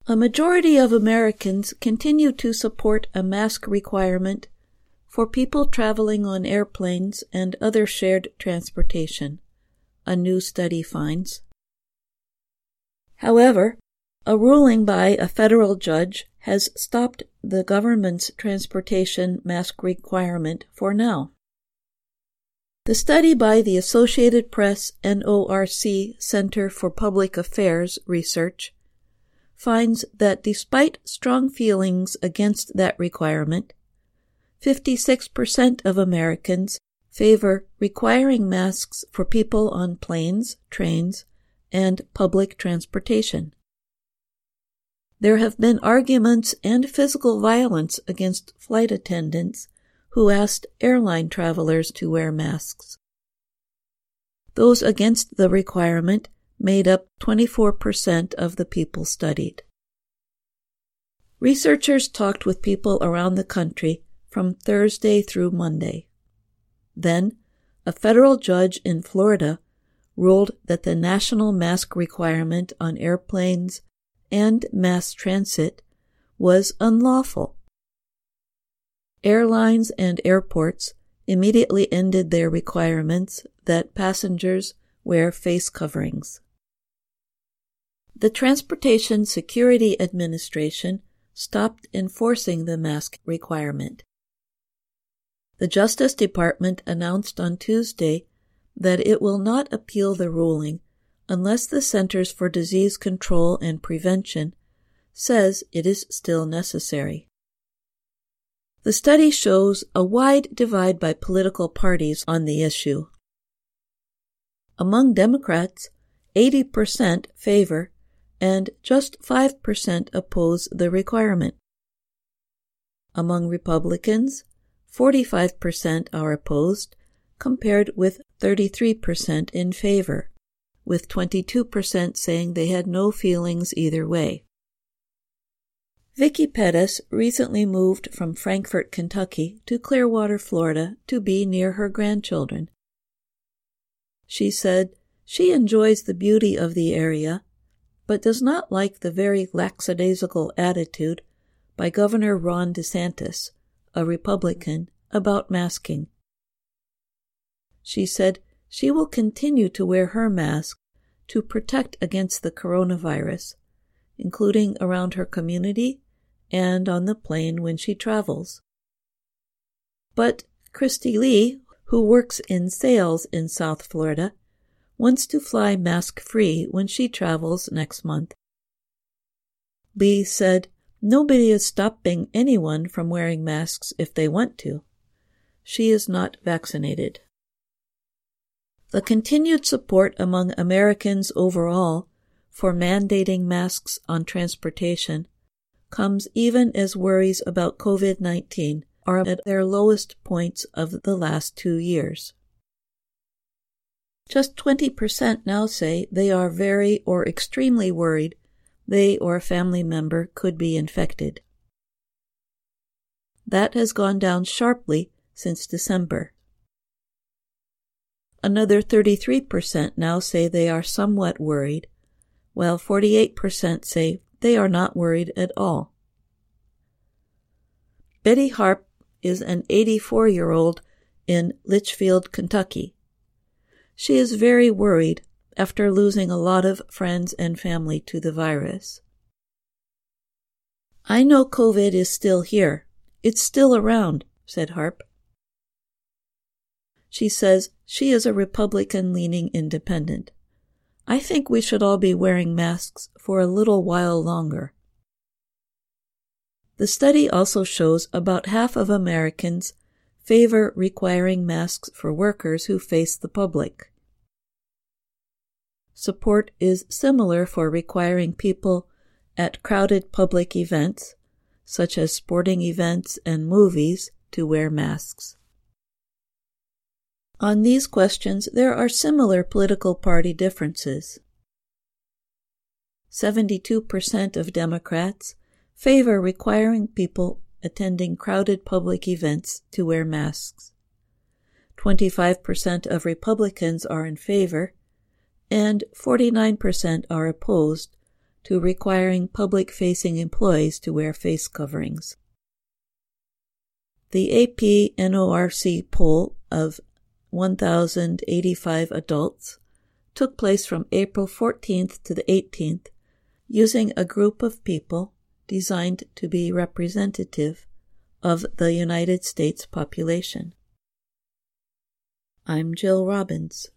A majority of Americans continue to support a mask requirement for people traveling on airplanes and other shared transportation, a new study finds. However, a ruling by a federal judge has stopped the government's transportation mask requirement for now. The study by the Associated Press NORC Center for Public Affairs Research finds that despite strong feelings against that requirement, 56% of Americans favor requiring masks for people on planes, trains, and public transportation. There have been arguments and physical violence against flight attendants who asked airline travelers to wear masks. Those against the requirement made up 24% of the people studied. Researchers talked with people around the country from Thursday through Monday. Then, a federal judge in Florida ruled that the national mask requirement on airplanes and mass transit was unlawful. Airlines and airports immediately ended their requirements that passengers wear face coverings. The Transportation Security Administration stopped enforcing the mask requirement. The Justice Department announced on Tuesday that it will not appeal the ruling unless the Centers for Disease Control and Prevention says it is still necessary. The study shows a wide divide by political parties on the issue. Among Democrats, 80% favor and just 5% oppose the requirement. Among Republicans, 45% are opposed, compared with 33% in favor, with 22% saying they had no feelings either way. Vicki Pettis recently moved from Frankfort, Kentucky to Clearwater, Florida to be near her grandchildren. She said she enjoys the beauty of the area, but does not like the very lackadaisical attitude by Governor Ron DeSantis, a Republican, about masking. She said she will continue to wear her mask to protect against the coronavirus, including around her community and on the plane when she travels. But Christy Lee, who works in sales in South Florida, wants to fly mask-free when she travels next month. Lee said, "Nobody is stopping anyone from wearing masks if they want to. She is not vaccinated." The continued support among Americans overall for mandating masks on transportation comes even as worries about COVID-19 are at their lowest points of the last 2 years. Just 20% now say they are very or extremely worried they or a family member could be infected. That has gone down sharply since December. Another 33% now say they are somewhat worried, while 48% say they are not worried at all. Betty Harp is an 84-year-old in Litchfield, Kentucky. She is very worried after losing a lot of friends and family to the virus. "I know COVID is still here. It's still around," said Harp. She says she is a Republican-leaning independent. "I think we should all be wearing masks for a little while longer." The study also shows about half of Americans favor requiring masks for workers who face the public. Support is similar for requiring people at crowded public events, such as sporting events and movies, to wear masks. On these questions, there are similar political party differences. 72% of Democrats favor requiring people attending crowded public events to wear masks. 25% of Republicans are in favor, and 49% are opposed to requiring public-facing employees to wear face coverings. The AP-NORC poll of 1,085 adults took place from April 14th to the 18th, using a group of people designed to be representative of the United States population. I'm Jill Robbins.